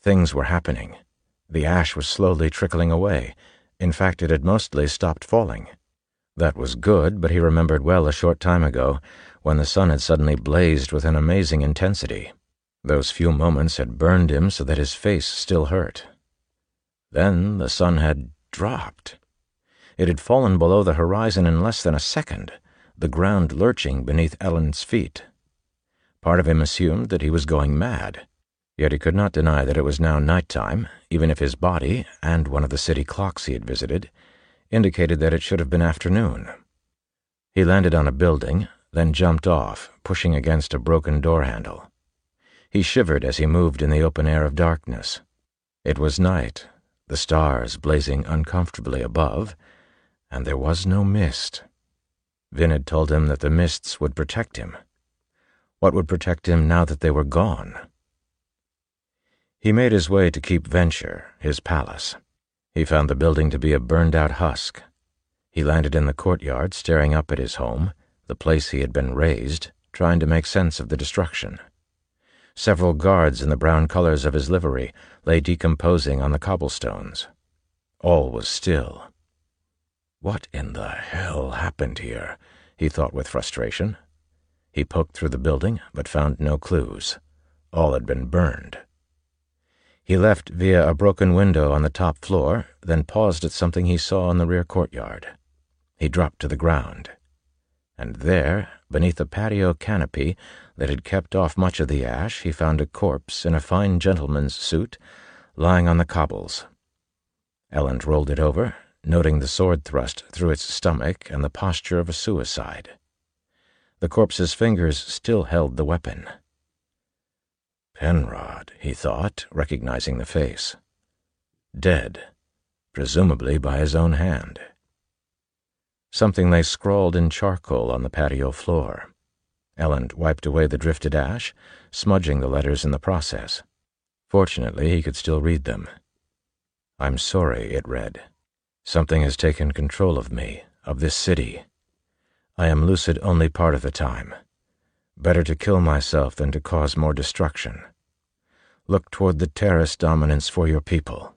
things were happening. The ash was slowly trickling away. In fact, it had mostly stopped falling. That was good, but he remembered well a short time ago when the sun had suddenly blazed with an amazing intensity. Those few moments had burned him so that his face still hurt. Then the sun had dropped. It had fallen below the horizon in less than a second, the ground lurching beneath Elend's feet. Part of him assumed that he was going mad, yet he could not deny that it was now nighttime, even if his body, and one of the city clocks he had visited, indicated that it should have been afternoon. He landed on a building, then jumped off, pushing against a broken door handle. He shivered as he moved in the open air of darkness. It was night, the stars blazing uncomfortably above, and there was no mist. Vin had told him that the mists would protect him. What would protect him now that they were gone? He made his way to Keep Venture, his palace. He found the building to be a burned-out husk. He landed in the courtyard, staring up at his home, the place he had been raised, trying to make sense of the destruction. Several guards in the brown colors of his livery lay decomposing on the cobblestones. All was still. What in the hell happened here? He thought with frustration. He poked through the building, but found no clues. All had been burned. He left via a broken window on the top floor, then paused at something he saw in the rear courtyard. He dropped to the ground. And there, beneath a patio canopy that had kept off much of the ash, he found a corpse in a fine gentleman's suit lying on the cobbles. Elend rolled it over, noting the sword thrust through its stomach and the posture of a suicide. The corpse's fingers still held the weapon. Penrod, he thought, recognizing the face. Dead, presumably by his own hand. Something lay scrawled in charcoal on the patio floor. Elend wiped away the drifted ash, smudging the letters in the process. Fortunately, he could still read them. "I'm sorry," it read. "Something has taken control of me, of this city. I am lucid only part of the time. Better to kill myself than to cause more destruction. Look toward the Terrace dominance for your people."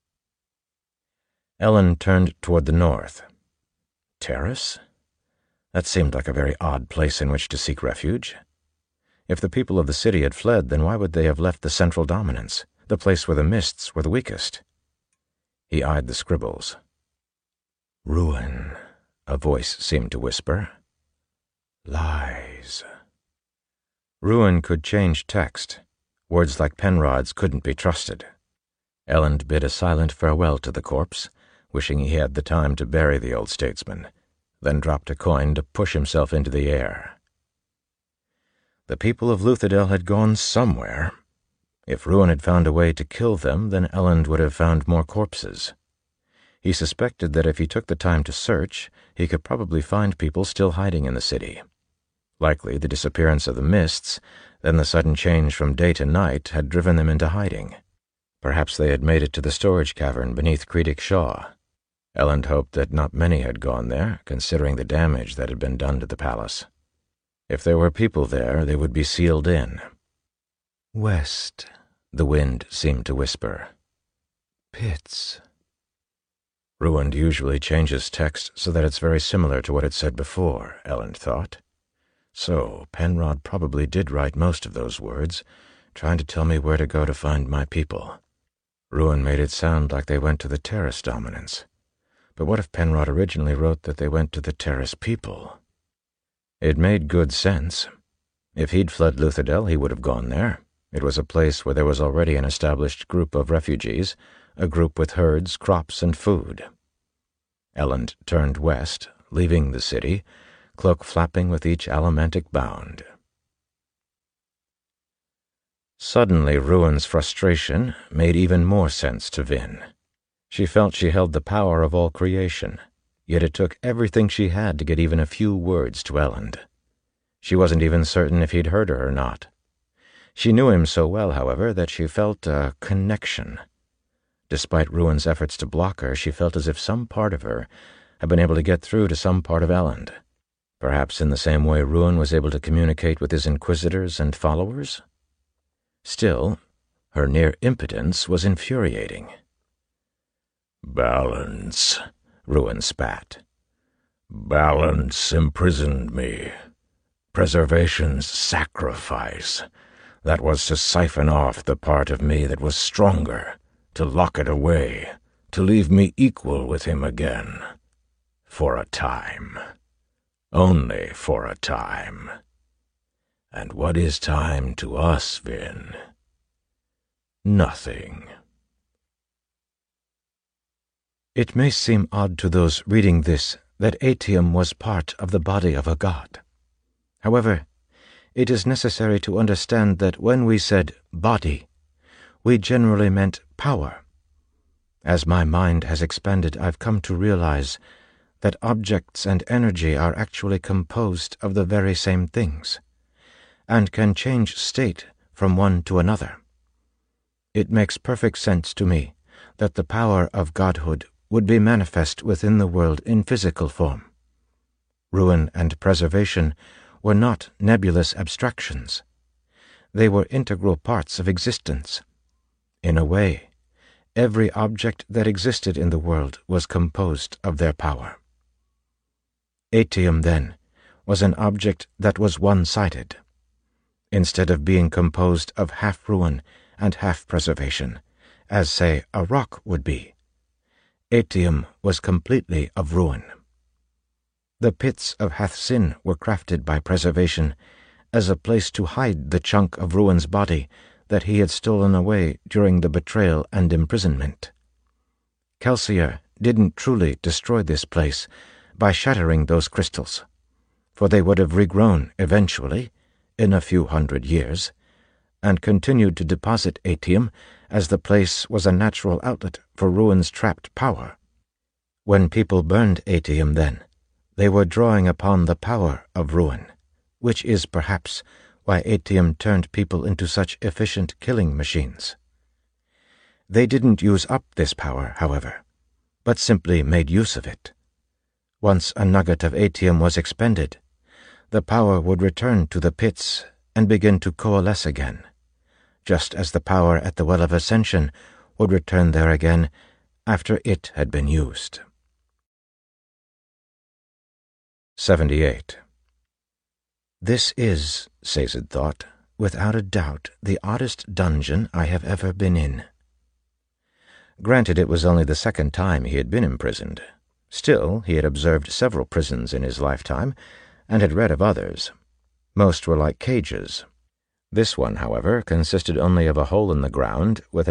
Elend turned toward the north. Terrace? That seemed like a very odd place in which to seek refuge. If the people of the city had fled, then why would they have left the central dominance, the place where the mists were the weakest? He eyed the scribbles. "Ruin," a voice seemed to whisper. "Lies." Ruin could change text. Words like Penrod's couldn't be trusted. Elend bid a silent farewell to the corpse, wishing he had the time to bury the old statesman, then dropped a coin to push himself into the air. The people of Luthadel had gone somewhere. If Ruin had found a way to kill them, then Elend would have found more corpses. He suspected that if he took the time to search, he could probably find people still hiding in the city. Likely the disappearance of the mists, then the sudden change from day to night, had driven them into hiding. Perhaps they had made it to the storage cavern beneath Creedick Shaw. Elend hoped that not many had gone there, considering the damage that had been done to the palace. If there were people there, they would be sealed in. "West," the wind seemed to whisper. "Pits." Ruin usually changes text so that it's very similar to what it said before, Elend thought. So Penrod probably did write most of those words, trying to tell me where to go to find my people. Ruin made it sound like they went to the Terrace dominance. But what if Penrod originally wrote that they went to the Terrace people? It made good sense. If he'd fled Luthadel, he would have gone there. It was a place where there was already an established group of refugees, a group with herds, crops, and food. Elend turned west, leaving the city, cloak flapping with each allomantic bound. Suddenly Ruin's frustration made even more sense to Vin. She felt she held the power of all creation, yet it took everything she had to get even a few words to Elend. She wasn't even certain if he'd heard her or not. She knew him so well, however, that she felt a connection. Despite Ruin's efforts to block her, she felt as if some part of her had been able to get through to some part of Elend. Perhaps in the same way Ruin was able to communicate with his inquisitors and followers? Still, Her near impotence was infuriating. "Balance," Ruin spat. "Balance imprisoned me. Preservation's sacrifice. That was to siphon off the part of me that was stronger, to lock it away, to leave me equal with him again. For a time. Only for a time. And what is time to us, Vin? Nothing." It may seem odd to those reading this that Atium was part of the body of a god. However, it is necessary to understand that when we said body, we generally meant power. As my mind has expanded, I've come to realize that objects and energy are actually composed of the very same things, and can change state from one to another. It makes perfect sense to me that the power of godhood would be manifest within the world in physical form. Ruin and preservation were not nebulous abstractions. They were integral parts of existence. In a way, every object that existed in the world was composed of their power. Atium, then, was an object that was one-sided. Instead of being composed of half ruin and half preservation, as, say, a rock would be, Atium was completely of ruin. The pits of Hath-Sin were crafted by preservation as a place to hide the chunk of Ruin's body that he had stolen away during the betrayal and imprisonment. Kelsier didn't truly destroy this place by shattering those crystals, for they would have regrown eventually, in a few hundred years, and continued to deposit Atium as the place was a natural outlet for Ruin's trapped power. When people burned Atium then, they were drawing upon the power of Ruin, which is perhaps why Atium turned people into such efficient killing machines. They didn't use up this power, however, but simply made use of it. Once a nugget of Atium was expended, the power would return to the pits and begin to coalesce again, just as the power at the Well of Ascension would return there again after it had been used. 78. This is, Sazed thought, without a doubt, the oddest dungeon I have ever been in. Granted, it was only the second time he had been imprisoned. Still, he had observed several prisons in his lifetime, and had read of others. Most were like cages. This one, however, consisted only of a hole in the ground with